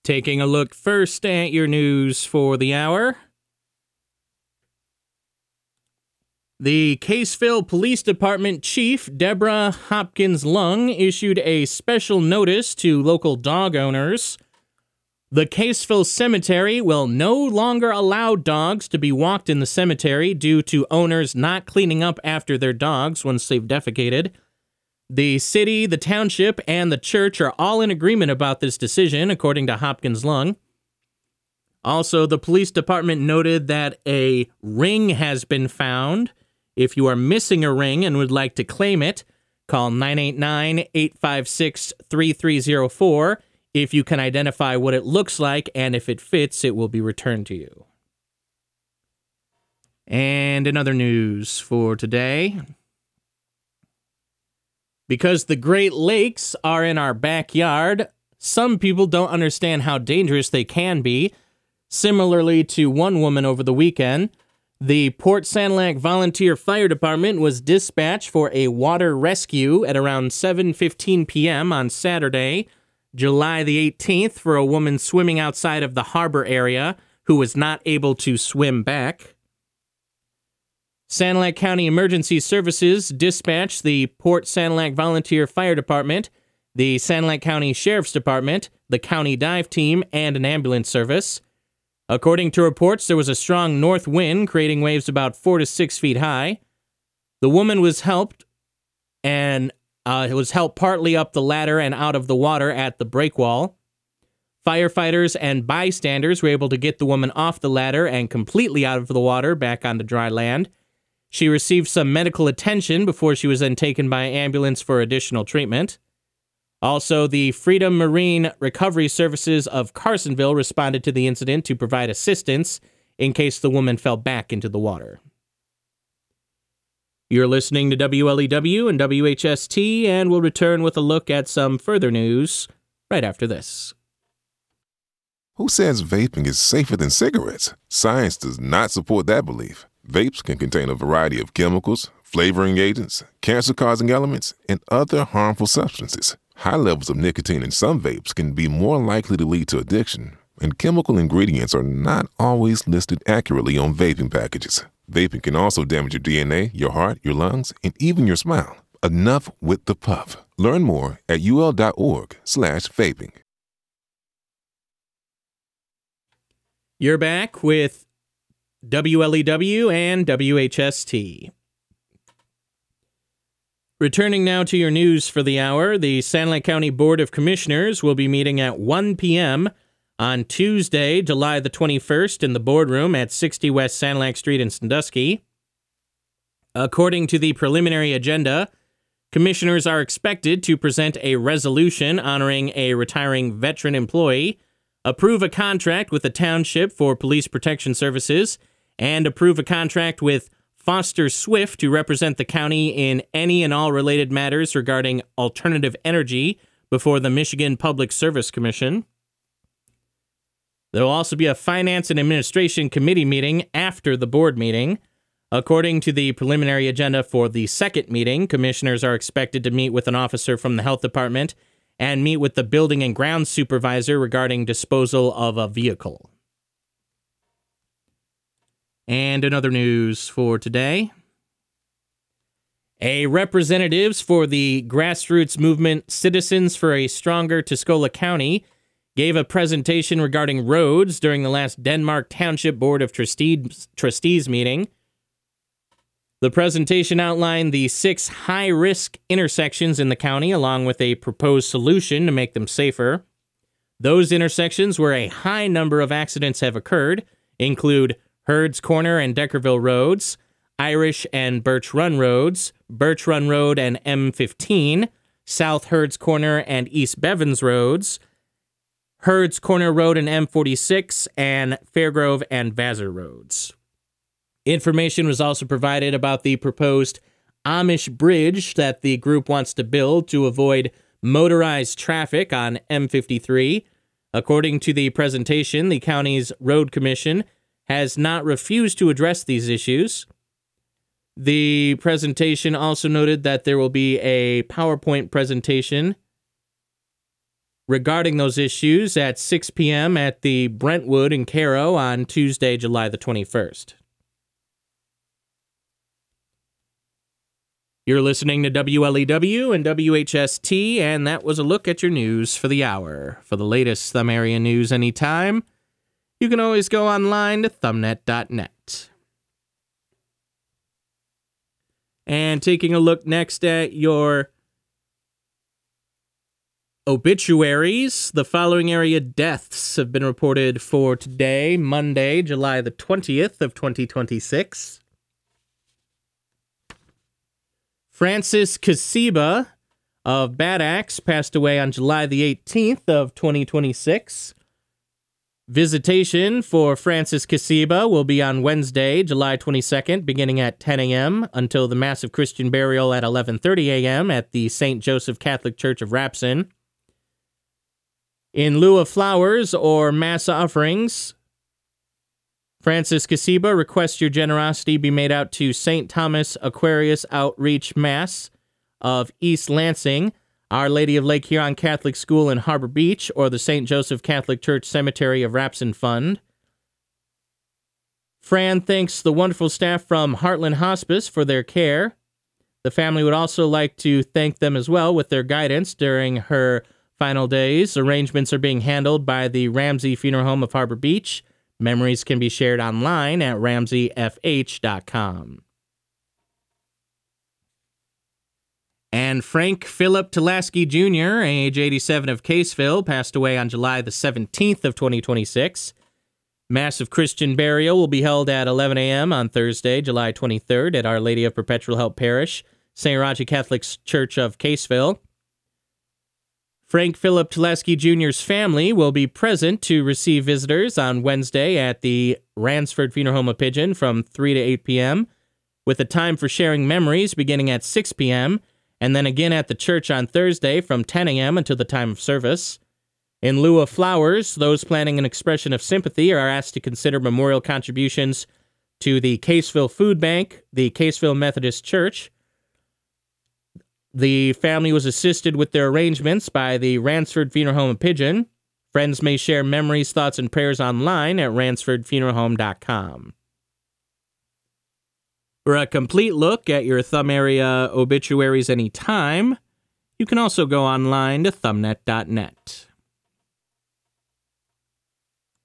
Taking a look first at your news for the hour. The Caseville Police Department Chief, Deborah Hopkins Lung, issued a special notice to local dog owners. The Caseville Cemetery will no longer allow dogs to be walked in the cemetery due to owners not cleaning up after their dogs once they've defecated. The city, the township, and the church are all in agreement about this decision, according to Hopkins Lung. Also, the police department noted that a ring has been found. If you are missing a ring and would like to claim it, call 989-856-3304. If you can identify what it looks like and if it fits, it will be returned to you. And in other news for today, because the Great Lakes are in our backyard, some people don't understand how dangerous they can be. Similarly to one woman over the weekend, the Port Sanilac Volunteer Fire Department was dispatched for a water rescue at around 7:15 p.m. on Saturday, July the 18th, for a woman swimming outside of the harbor area who was not able to swim back. Sanilac County Emergency Services dispatched the Port Sanilac Volunteer Fire Department, the Sanilac County Sheriff's Department, the County Dive Team, and an ambulance service. According to reports, there was a strong north wind, creating waves about 4 to 6 feet high. The woman was helped partly up the ladder and out of the water at the breakwall. Firefighters and bystanders were able to get the woman off the ladder and completely out of the water back onto dry land. She received some medical attention before she was then taken by ambulance for additional treatment. Also, the Freedom Marine Recovery Services of Carsonville responded to the incident to provide assistance in case the woman fell back into the water. You're listening to WLEW and WHST, and we'll return with a look at some further news right after this. Who says vaping is safer than cigarettes? Science does not support that belief. Vapes can contain a variety of chemicals, flavoring agents, cancer-causing elements, and other harmful substances. High levels of nicotine in some vapes can be more likely to lead to addiction, and chemical ingredients are not always listed accurately on vaping packages. Vaping can also damage your DNA, your heart, your lungs, and even your smile. Enough with the puff. Learn more at ul.org/vaping. You're back with WLEW and WHST. Returning now to your news for the hour, the Sanilac County Board of Commissioners will be meeting at 1 p.m. on Tuesday, July the 21st, in the boardroom at 60 West Sanilac Street in Sandusky. According to the preliminary agenda, commissioners are expected to present a resolution honoring a retiring veteran employee, approve a contract with the township for police protection services, and approve a contract with Foster Swift to represent the county in any and all related matters regarding alternative energy before the Michigan Public Service Commission. There will also be a Finance and Administration Committee meeting after the board meeting. According to the preliminary agenda for the second meeting, commissioners are expected to meet with an officer from the Health Department and meet with the Building and Grounds Supervisor regarding disposal of a vehicle. And in other news for today, representatives for the grassroots movement Citizens for a Stronger Tuscola County gave a presentation regarding roads during the last Denmark Township Board of Trustees meeting. The presentation outlined the 6 high-risk intersections in the county, along with a proposed solution to make them safer. Those intersections where a high number of accidents have occurred include Hurds Corner and Deckerville Roads, Irish and Birch Run Roads, Birch Run Road and M15, South Hurds Corner and East Bevins Roads, Hurds Corner Road and M46, and Fairgrove and Vassar Roads. Information was also provided about the proposed Amish bridge that the group wants to build to avoid motorized traffic on M53. According to the presentation, the county's road commission has not refused to address these issues. The presentation also noted that there will be a PowerPoint presentation regarding those issues at 6 p.m. at the Brentwood in Cairo on Tuesday, July the 21st. You're listening to WLEW and WHST, and that was a look at your news for the hour. For the latest Thumb Area news anytime, you can always go online to thumbnet.net. And taking a look next at your obituaries, the following area deaths have been reported for today, Monday, July the 20th of 2026. Francis Kasiba of Bad Axe passed away on July the 18th of 2026. Visitation for Francis Kasiba will be on Wednesday, July 22nd, beginning at 10 a.m. until the massive Christian burial at 11:30 a.m. at the St. Joseph Catholic Church of Rapson. In lieu of flowers or mass offerings, Francis Kasiba requests your generosity be made out to St. Thomas Aquarius Outreach Mass of East Lansing, Our Lady of Lake Huron Catholic School in Harbor Beach, or the St. Joseph Catholic Church Cemetery of Rapson Fund. Fran thanks the wonderful staff from Heartland Hospice for their care. The family would also like to thank them as well with their guidance during her final days. Arrangements are being handled by the Ramsey Funeral Home of Harbor Beach. Memories can be shared online at ramseyfh.com. And Frank Philip Tulaski Jr., age 87 of Caseville, passed away on July the 17th of 2026. Massive Christian burial will be held at 11 a.m. on Thursday, July 23rd at Our Lady of Perpetual Help Parish, St. Roger Catholic Church of Caseville. Frank Philip Tulaski Jr.'s family will be present to receive visitors on Wednesday at the Ransford Funeral Home of Pigeon from 3 to 8 p.m., with a time for sharing memories beginning at 6 p.m., and then again at the church on Thursday from 10 a.m. until the time of service. In lieu of flowers, those planning an expression of sympathy are asked to consider memorial contributions to the Caseville Food Bank, the Caseville Methodist Church. The family was assisted with their arrangements by the Ransford Funeral Home of Pigeon. Friends may share memories, thoughts, and prayers online at ransfordfuneralhome.com. For a complete look at your Thumb Area obituaries anytime, you can also go online to thumbnet.net.